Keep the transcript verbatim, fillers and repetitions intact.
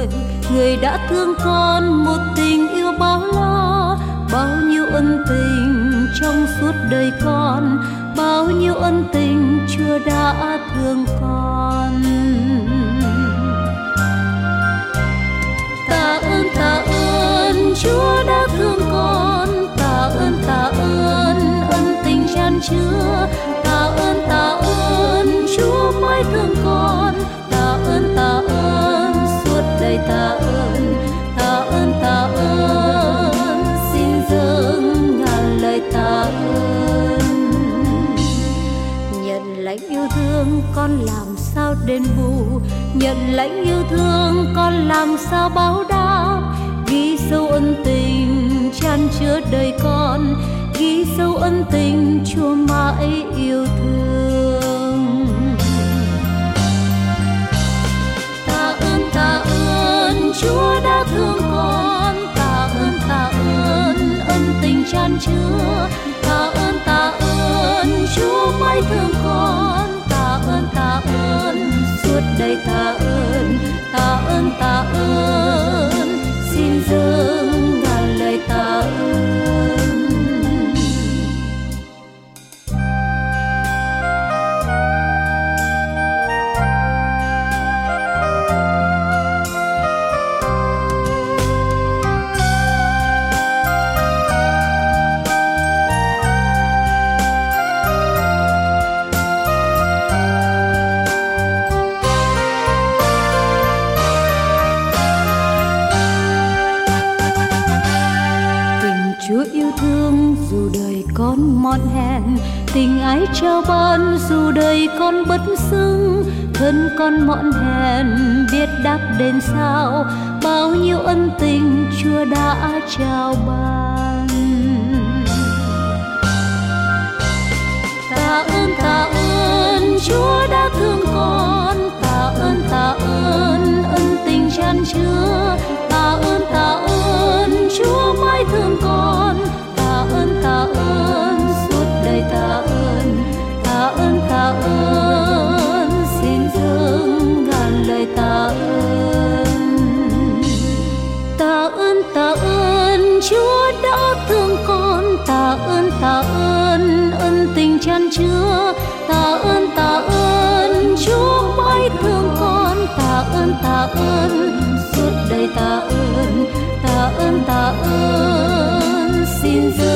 người, người đã thương con một tình yêu bao la. Bao nhiêu ân tình trong suốt đời con, bao nhiêu ân tình Chúa đã thương con. Tạ ơn, tạ ơn Chúa đã thương con, tạ ơn, tạ ơn ân tình chan chứa. Tạ ơn, tạ ơn Chúa mãi thương con, tạ ơn, tạ ơn suốt đời tạ ơn, tạ ơn, tạ ơn xin dâng ngàn lời tạ ơn. Nhận lãnh yêu thương con làm sao đền bù, nhận lãnh yêu thương con làm sao báo đáp. Ghi sâu ân tình chan chứa đời con, ghi sâu ân tình Chúa mãi yêu thương. Tạ ơn, tạ ơn Chúa đã thương con, tạ ơn, tạ ơn ân tình chan chứa. Tạ ơn, tạ ơn Chúa mãi thương con, tạ ơn, tạ ơn suốt đời tạ ơn, tạ ơn, tạ ơn xin dâng ngàn lời tạ ơn. Chúa yêu thương dù đời con mòn hèn, tình ái trao ban dù đời con bất xứng. Thân con mọn hèn biết đáp đền sao, bao nhiêu ân tình Chúa đã trao ban. Tạ ơn, tạ ơn Chúa đã thương con, tạ ơn, tạ ơn ân tình chan chứa. Tạ ơn, tạ ơn Chúa mãi thương con, tạ ơn, tạ ơn suốt đời tạ ơn, tạ ơn, tạ ơn xin dâng ngàn lời tạ ơn. Tạ ơn, tạ ơn Chúa đã thương con, tạ ơn, tạ ơn ân tình chan chứa. Tạ ơn, tạ ơn Chúa mãi thương con, tạ ơn, tạ ơn suốt đời tạ ơn, tạ ơn, tạ ơn xin dâng